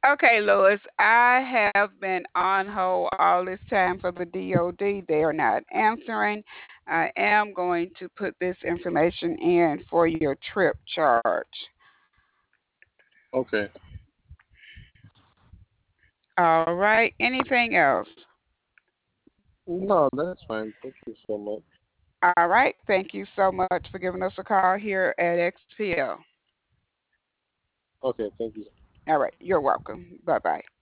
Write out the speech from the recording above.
Okay, Lois, I have been on hold all this time for the DOD. They are not answering. I am going to put this information in for your trip charge. Okay. All right. Anything else? No, that's fine. Thank you so much. All right. Thank you so much for giving us a call here at XPL. Okay, thank you. All right. You're welcome. Bye bye.